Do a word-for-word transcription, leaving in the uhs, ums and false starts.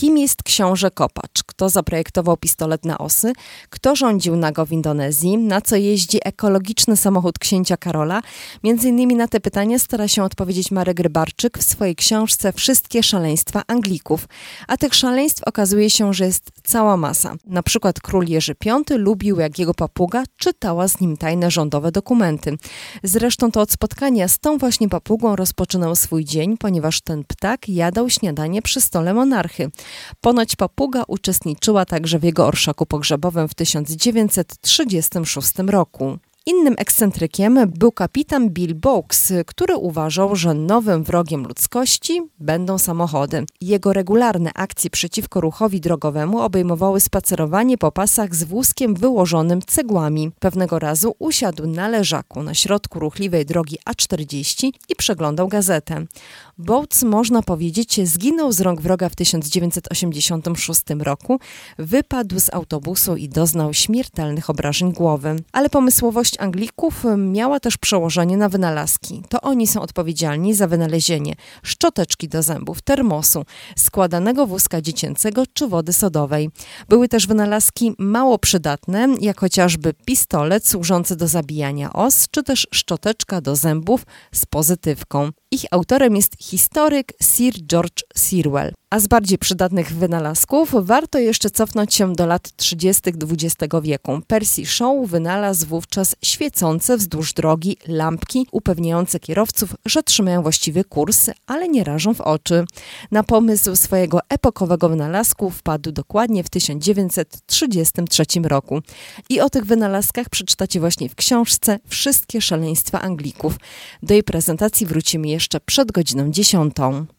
Kim jest książę Kopacz? Kto zaprojektował pistolet na osy? Kto rządził Nago w Indonezji? Na co jeździ ekologiczny samochód księcia Karola? Między innymi na te pytania stara się odpowiedzieć Marek Rybarczyk w swojej książce Wszystkie szaleństwa Anglików. A tych szaleństw okazuje się, że jest cała masa. Na przykład król Jerzy Piąty lubił, jak jego papuga czytała z nim tajne rządowe dokumenty. Zresztą to od spotkania z tą właśnie papugą rozpoczynał swój dzień, ponieważ ten ptak jadał śniadanie przy stole monarchy. Ponoć papuga uczestniczyła także w jego orszaku pogrzebowym w tysiąc dziewięćset trzydziestym szóstym roku. Innym ekscentrykiem był kapitan Bill Boakes, który uważał, że nowym wrogiem ludzkości będą samochody. Jego regularne akcje przeciwko ruchowi drogowemu obejmowały spacerowanie po pasach z wózkiem wyłożonym cegłami. Pewnego razu usiadł na leżaku na środku ruchliwej drogi A czterdzieści i przeglądał gazetę. Boakes, można powiedzieć, zginął z rąk wroga w tysiąc dziewięćset osiemdziesiątym szóstym roku, wypadł z autobusu i doznał śmiertelnych obrażeń głowy. Ale pomysłowość Anglików miała też przełożenie na wynalazki. To oni są odpowiedzialni za wynalezienie szczoteczki do zębów, termosu, składanego wózka dziecięcego czy wody sodowej. Były też wynalazki mało przydatne, jak chociażby pistolet służący do zabijania os, czy też szczoteczka do zębów z pozytywką. Ich autorem jest historyk Sir George Sirwell. A z bardziej przydatnych wynalazków warto jeszcze cofnąć się do lat trzydziestych dwudziestego wieku. Percy Shaw wynalazł wówczas świecące wzdłuż drogi lampki upewniające kierowców, że trzymają właściwy kurs, ale nie rażą w oczy. Na pomysł swojego epokowego wynalazku wpadł dokładnie w tysiąc dziewięćset trzydziestym trzecim roku. I o tych wynalazkach przeczytacie właśnie w książce Wszystkie szaleństwa Anglików. Do jej prezentacji wrócimy jeszcze przed godziną dziesiątą.